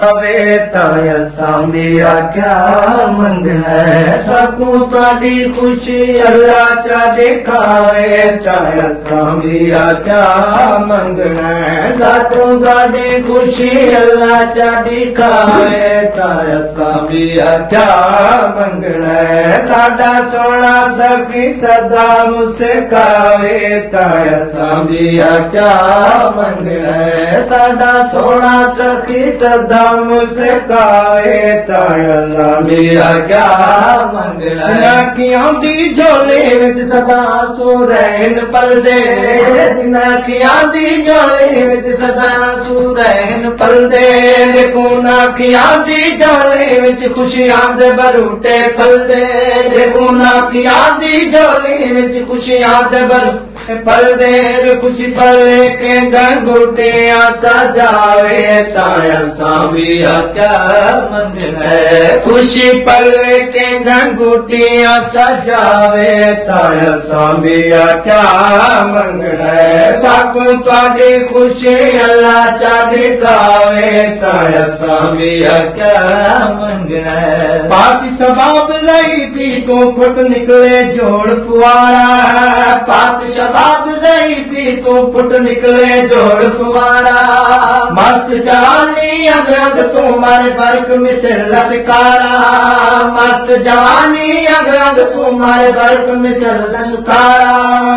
सामिया क्या मंगना सकूं ताड़ी खुशी अल्लाह चा दिखावे चाहे सामिया क्या मंगना सकूं ताड़ी खुशी अल्लाह चा दिखावे चाहे सामिया क्या मंगना साडा सोना सखी सदा मुस्कावे चाहे सामिया क्या मंगना साडा सोना सखी सदा मुस्काए सामिया क्या मंगना की आंदी झोले विच सदा सूरैन पलदे की आंदी झोले विच सदा सूरैन पलदे गुना की आंदी झोले विच खुशियां दे बरूटे फलदे गुना की आंदी झोले विच खुशियां दे बरूटे फलदे खुशी पले के गंगूटियां सजावे ताया सामिया क्या मंगना खुशी पल के गंगूटियां सजावे ताया सामिया क्या मंगना साकू ताड़ी खुशी अल्लाह चा दिखावे ताया सामिया क्या मंगना पाक शबाब लई पी को फुट निकले जोड़ फुआरा पाक शबाब लई पी को फुट निकले जोड़ फुआरा मस्त जवानी अग तुम्हारे बर्क मिसल लसकारा मस्त जवानी अग तुम्हारे बर्क मिसल लसकारा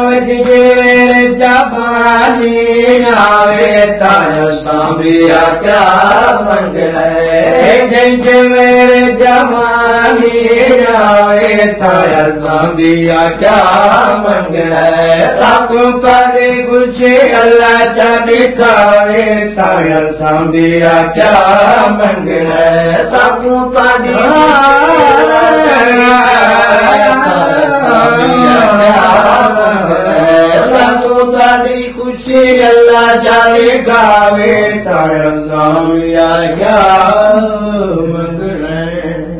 जवानी आवे ताया सामिया क्या मंगना जय मेरे जवानी आवे ताया सामिया क्या मंगना साकू ताड़ी खुशी अल्लाह चा दिखावे ताया सामिया क्या मंगना साकू ताड़ी साकू ताड़ी खुशी अल्लाह चा दिखावे ताया सामिया क्या मंगना